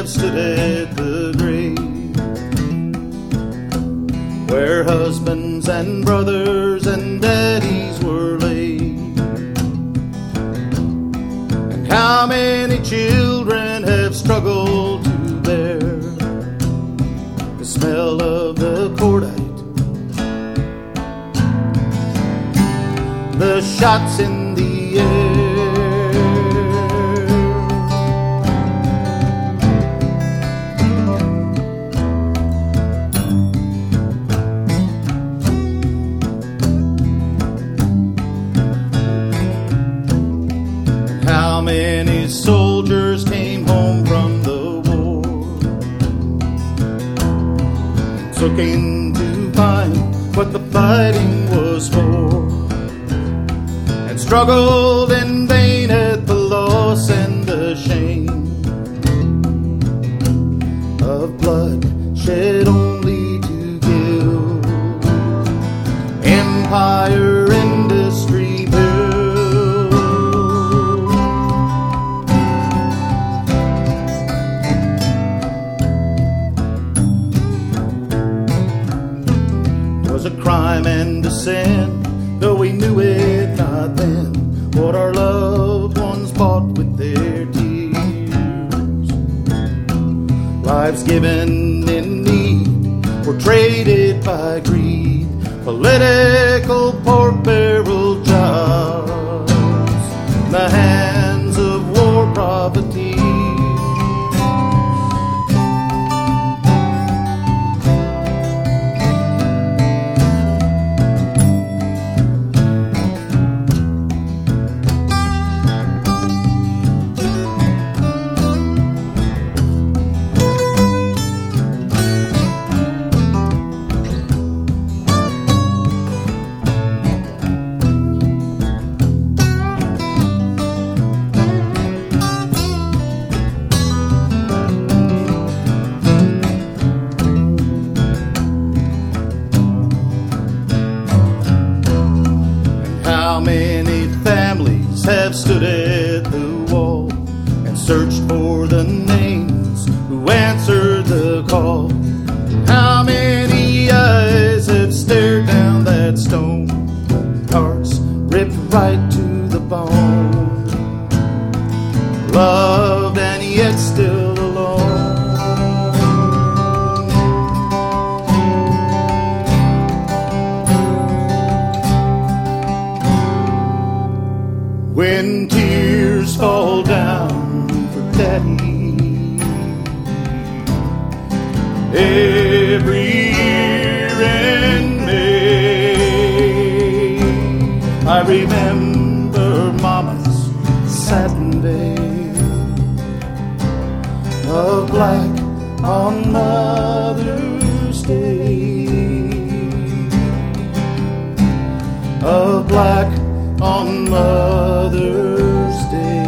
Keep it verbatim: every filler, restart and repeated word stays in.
have stood at the grave, where husbands and brothers and daddies were laid. And how many children have struggled to bear the smell of the cordite, the shots in the air. How many soldiers came home from the war, looking to find what the fighting was for, and struggled in vain at the loss and the shame of blood shed only to kill. Empire, industry, build. Was a crime and a sin, though we knew it not then, what our loved ones bought with their tears. Lives given in need were traded by greed, political pork barrel jobs, the hands of war profiteers. How many families have stood at the wall and searched for the names who answered the call? How many eyes have stared down that stone, hearts ripped right to the bone, loved and yet still alone? When tears fall down for daddy every year in May, I remember mama's satin veil of black on Mother's Day, of black on Mother's Day.